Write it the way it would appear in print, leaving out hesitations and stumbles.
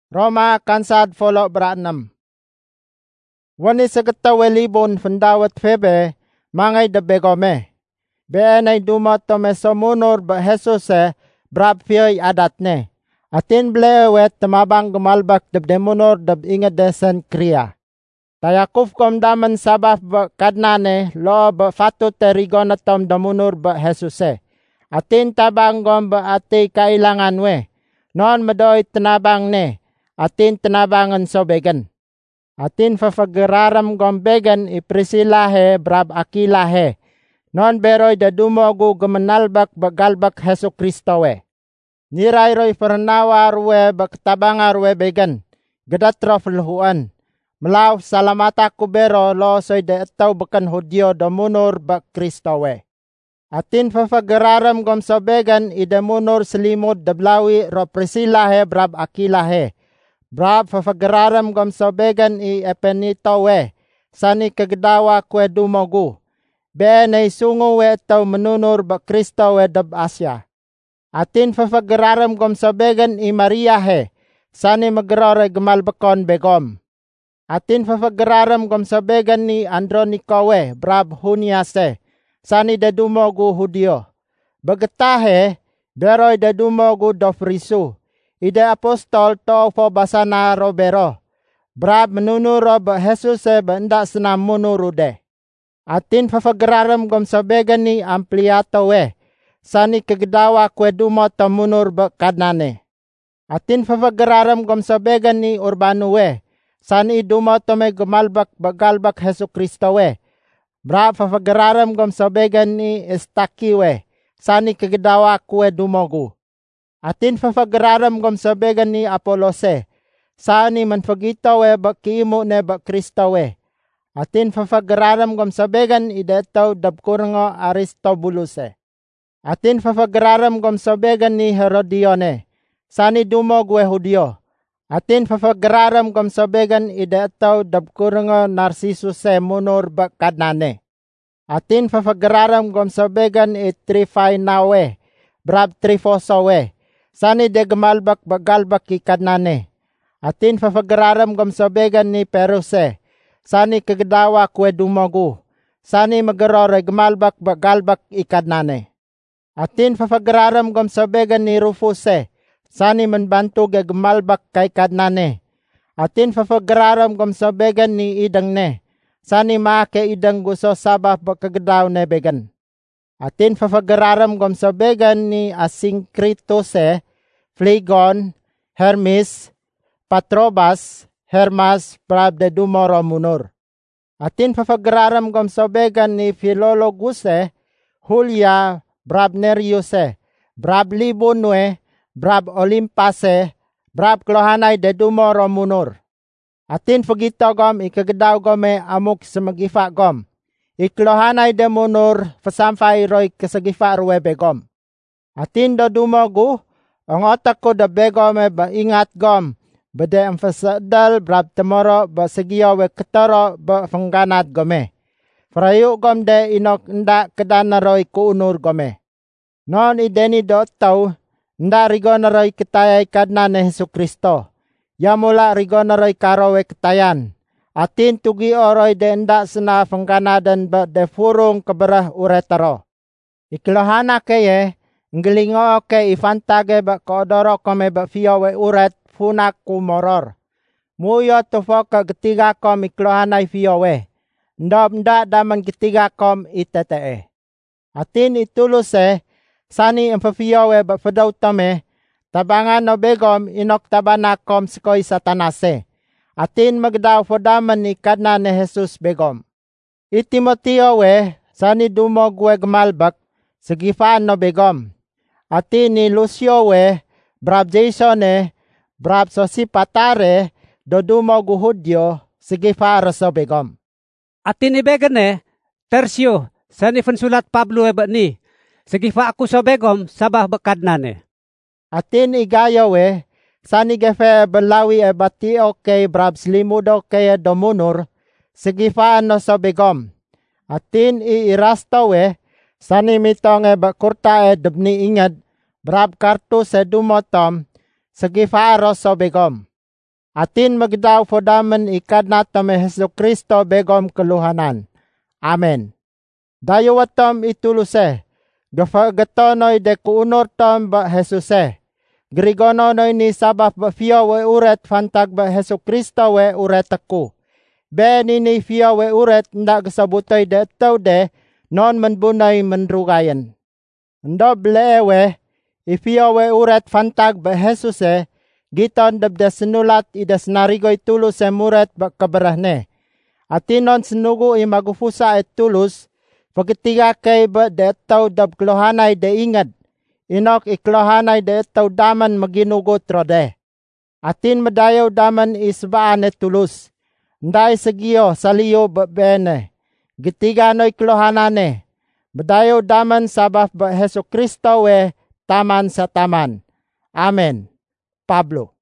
Roma kansad folok beranam. Wani segetawe libun pendawat febe mangai de begome. Beenai duma tome somunur be Jesuse brab fioi adatne. Atin blewe temabang gemalbak deb demunur deb ingat desen kriya. Tayakuf kom damen sabaf be kadnane lo be fatut terigona tom demunur be Jesuse. Atin tabang gom be ati kailangan we. Non medoi tenabang ne. Atin tenabangan sobegan. Atin fafageraram gombegan iprisilahe brab akilahe. Non beroy da dumogu gemenalbak bagalbak Hesu Kristo we. Niray roy pernawar we baktabangar we began. Gedatrof luhuan. Melaw salamata kubero lo soy de etaw bekan Hudyo damunur bak Kristo we. Atin fafageraram gom sobegan idamunur selimut dablawi ro prisilahe brab akilahe. Brab fafageraram gom sobegan i epenito we. Sani kegedawa kwe dumogu. Beenay sungo we tau menunur ba Kristo we dab Asya. Atin fafageraram gom sobegan i Maria he. Sani magerore gemal bekon begom. Atin fafageraram gom sobegan ni Androniko we. Brab Huniase. Sani da dumogu Hudyo. Begetahe beroy da dumogu dofrisu. Ide apostol to fo basana robero. Brab menunuro ba Jesuse ba nda senam munurude. Atin fafageraram gom sobegan ni Ampliato we. Sani kegedawa kwe dumo tamunur ba kadnane. Atin fafageraram gom sobegan ni Urbano we. Sani dumo tome gemalbak bagalbak Hesu Kristo we. Brab fafageraram gom sobegan ni Estaki we. Sani kegedawa kwe dumogu. Atin fafageraram gom sobegan ni Apolose. Sani manfagito we ba kiimu ne ba Kristo we. Atin fafageraram gom sobegan idetaw dabkurengo Aristobuluse. Atin fafageraram gom sobegan ni Herodione. Sani dumog we Hudyo. Atin fafageraram gom sobegan idetaw dabkurengo Narcisuse munur ba kadnane. Atin fafageraram gom sobegan Trifainawe. Brab Trifoso we. Sani de gemalbak bagalbak ki kadnane. Atin fafageraram gom sobegan ni Peruse. Sani kegedawa kwe dumogu. Sani magerore gemalbak bagalbak ikadnane. Atin fafageraram gom sobegan ni Rufuse. Sani menbantu ge gemalbak kay kadnane. Atin fafageraram gom sobegan ni Idangne. Sani maake idang guso sabah bakagedaw ne began. Atin fafageraram gom sobegan ni Asinkritose, Phlegon, Hermes, Patrobas, Hermas, brab de dumoro munur. Atin fafageraram gom sobegan ni Philologuse, Julia, brab Neriuse, brab Libunwe, brab Olimpase, brab klohanay de dumoro munur. Atin fagito gom ikagedaw gome amuk semagifa gom. Iklohanay de munur fasampay roy kasagifa ruwe begom. Atin do dumogu, ang otak ko da begome ba ingat gom. Bade ang fasadal brab temoro ba segiyo we ketoro ba fangganat gome. Frayu gom de inok nda kedana roy kuunur gome. Non ideni do tau nda rigona roy ketayay kadna ne Hesu Kristo. Yamula rigona roy karo we ketayan. Atin tugi oroy de nda sena fangkanadan ba de furung keberah uretaro. Iklohana keye nggelingo ke ifantage ba kodoro kome ba fiyo we uret funak kumoror. Muyo tufo ka getiga kom iklohanay fiyo we. Ndob nda daman getiga kom itetee. Atin ituluse sani emfafiyo we ba fadaw tome tabangan no begom inok tabana kom skoy satanase. Atin magdaw fodaman ni kadna ne Jesus begom. Itimoteo we sani dumog we gemalbak segifaan no begom. Atin ni Lucio we brab Jasone brab Sosipatare do dumog Hudyo segifara so begom. Atin ni begane Tertio sani fansulat Pablo we ni segifa aku so begom sabah bekadnane. Atin igayo we sani gefe belawi e batio kay brab slimudo kay domunur segifaan no so begom. Atin iirasto we sani mitong e bakurta e debni ingad brab kartu se dumotom segifaro so begom. Atin magdaw fodamen ikadna tome Hesus Kristo begom keluhanan. Amen. Dayo watom ituluse. Gafagatonoy de kuunor tom ba Jesuse. Grigononoy ni sabaf ba fio we uret fantag ba Hesus Kristo we uret aku. Be ni fio we uret ndak sabutoy de tau de non menbunay menrugayen. Ndo blewe ifio we uret fantag ba Jesuse. Giton dabda senulat idas narigoy tulus e muret ba kabarahne. Atinon senugu imagufusa et tulus. Pagkitiga kay ba de tau dab klohanay de ingad. Inok iklohanay de tau daman maginugot rode. Atin madayaw daman isbaan et tulus. Nday segiyo saliyo ba bene. Gitiga noy klohanane. Madayaw daman sabaf ba Hesus Kristo we taman sa taman. Amen. Pablo.